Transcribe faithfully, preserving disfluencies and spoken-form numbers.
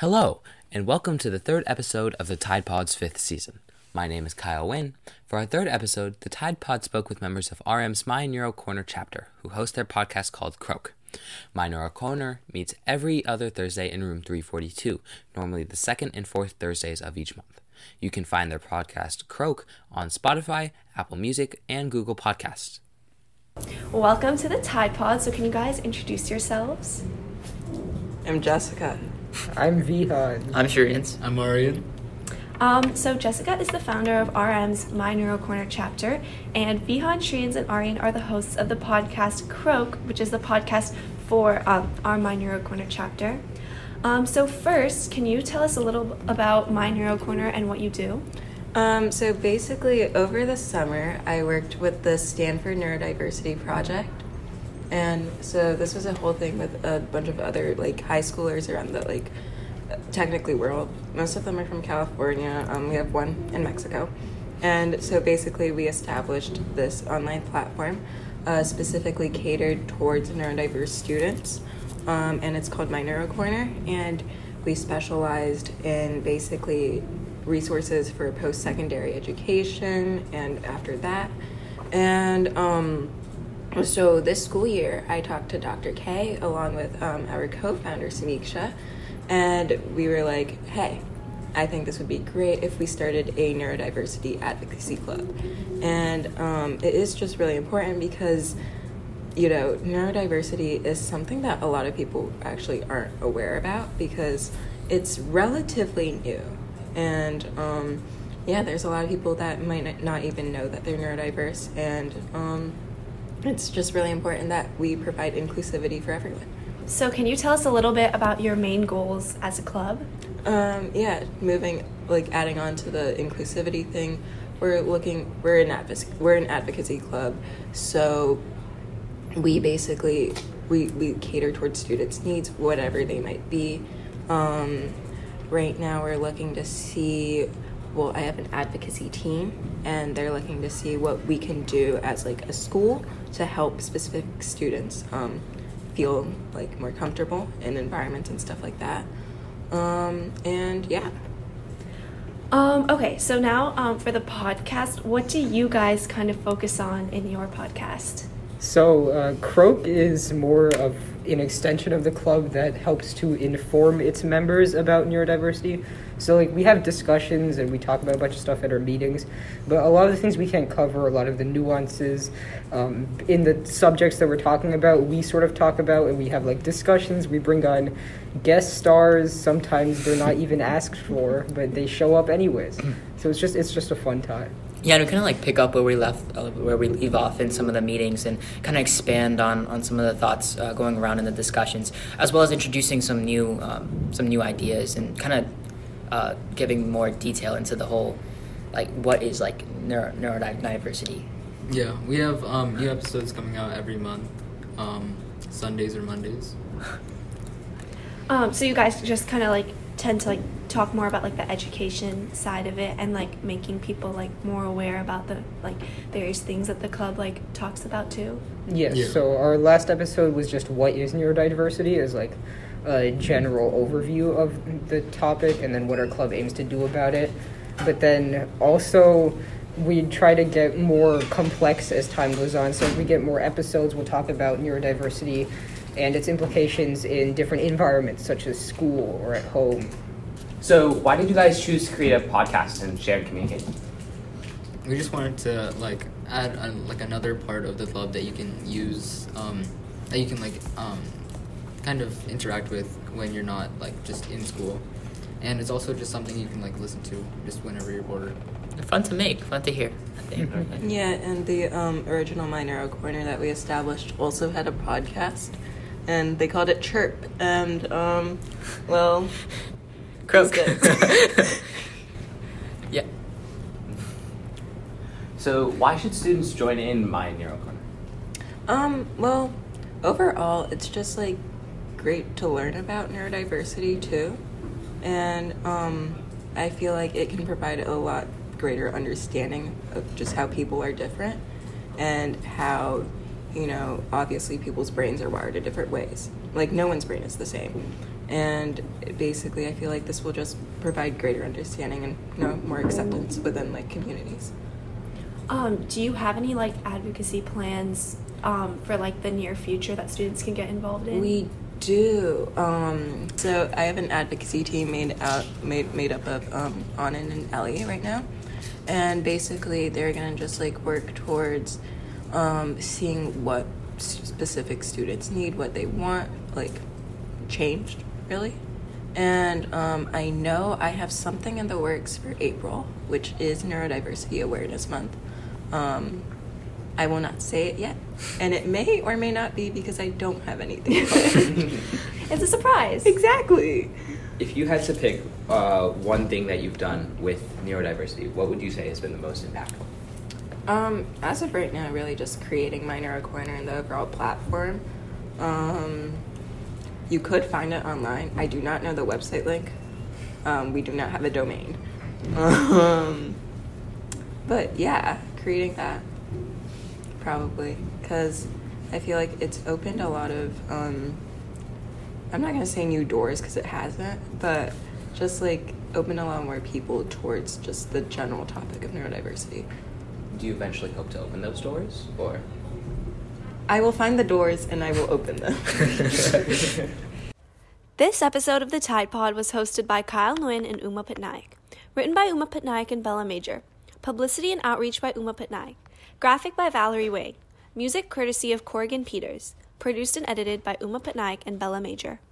Hello, and welcome to the third episode of the Tide Pod's fifth season. My name is Kyle Wynn. For our third episode, the Tide Pod spoke with members of R M's My Neuro Corner chapter, who host their podcast called Croak. My Neuro Corner meets every other Thursday in room three forty-two, normally the second and fourth Thursdays of each month. You can find their podcast, Croak, on Spotify, Apple Music, and Google Podcasts. Welcome to the Tide Pod. So can you guys introduce yourselves? I'm Jessica. I'm Vihan. I'm Shurians. I'm Arian. Um, so Jessica is the founder of R M's My Neuro Corner chapter, and Vihan, Shrians, and Arian are the hosts of the podcast Croak, which is the podcast for um, our My Neuro Corner chapter. Um, so first, can you tell us a little about My Neuro Corner and what you do? Um, so basically, over the summer, I worked with the Stanford Neurodiversity Project. And so this was a whole thing with a bunch of other, like, high schoolers around the, like, technically world. Most of them are from California. Um, we have one in Mexico. And so basically we established this online platform uh, specifically catered towards neurodiverse students. Um, and it's called My Neuro Corner. And we specialized in basically resources for post-secondary education and after that. And um, so this school year, I talked to Doctor K along with um, our co-founder, Samiksha. And we were like, hey, I think this would be great if we started a neurodiversity advocacy club. And um, it is just really important because, you know, neurodiversity is something that a lot of people actually aren't aware about because it's relatively new. And um, yeah, there's a lot of people that might not even know that they're neurodiverse. And um, it's just really important that we provide inclusivity for everyone. So can you tell us a little bit about your main goals as a club? Um, yeah, moving, like adding on to the inclusivity thing, we're looking, we're an advocacy, we're an advocacy club, so we basically, we, we cater towards students' needs, whatever they might be. Um, right now we're looking to see, well, I have an advocacy team, and they're looking to see what we can do as like a school to help specific students, um, feel like more comfortable in environments and stuff like that. Um, and yeah. Um, okay, so now um, for the podcast, what do you guys kind of focus on in your podcast? So, uh, Croak is more of an extension of the club that helps to inform its members about neurodiversity. So, like, we have discussions and we talk about a bunch of stuff at our meetings, but a lot of the things we can't cover, a lot of the nuances um, in the subjects that we're talking about, we sort of talk about, and we have, like, discussions. We bring on guest stars. Sometimes they're not even asked for, but they show up anyways. So it's just it's just a fun time. Yeah, and we kind of like pick up where we left, uh, where we leave off in some of the meetings, and kind of expand on, on some of the thoughts uh, going around in the discussions, as well as introducing some new um, some new ideas and kind of uh, giving more detail into the whole, like what is like neuro- neurodiversity. Yeah, we have um, new episodes coming out every month, um, Sundays or Mondays. Um, so you guys just kind of like tend to like talk more about like the education side of it and like making people like more aware about the like various things that the club like talks about too. Yes, Yeah. so our last episode was just what is neurodiversity as like a general overview of the topic and then what our club aims to do about it. But then also we try to get more complex as time goes on. So as we get more episodes, we'll talk about neurodiversity and its implications in different environments such as school or at home. So why did you guys choose to create a podcast and share communication? We just wanted to like add a, like another part of the club that you can use, um, that you can like um, kind of interact with when you're not like just in school, and it's also just something you can like listen to just whenever you're bored. Fun to make, fun to hear, I think. Yeah, and the um, original My Neuro Corner that we established also had a podcast, and they called it Chirp, and, um, well, Croak. Yeah. So why should students join in My Neuro Corner? Um, well, overall, it's just, like, great to learn about neurodiversity, too, and, um, I feel like it can provide a lot greater understanding of just how people are different and how, you know, obviously people's brains are wired in different ways. Like, no one's brain is the same. and basically I feel like this will just provide greater understanding and, you know, more acceptance within like communities. Um, do you have any like advocacy plans um, for like the near future that students can get involved in? We do. Um, so I have an advocacy team made out made made up of um, Anand and Ellie right now, and basically they're gonna just like work towards um, seeing what specific students need, what they want, like changed really. And um, I know I have something in the works for April, which is Neurodiversity Awareness Month. Um, I will not say it yet, and it may or may not be because I don't have anything planned. It's a surprise. Exactly. If you had to pick uh, one thing that you've done with neurodiversity, what would you say has been the most impactful? Um, as of right now, really just creating My Neuro Corner and the overall platform. Um, you could find it online. I do not know the website link. Um, we do not have a domain. Um, but yeah, creating that probably, because I feel like it's opened a lot of, um, I'm not going to say new doors because it hasn't, but just like opened a lot more people towards just the general topic of neurodiversity. Do you eventually hope to open those doors, or? I will find the doors and I will open them. This episode of the Tide Pod was hosted by Kyle Nguyen and Uma Patnaik. Written by Uma Patnaik and Bella Major. Publicity and outreach by Uma Patnaik. Graphic by Valerie Wade. Music courtesy of Corrigan Peters. Produced and edited by Uma Patnaik and Bella Major.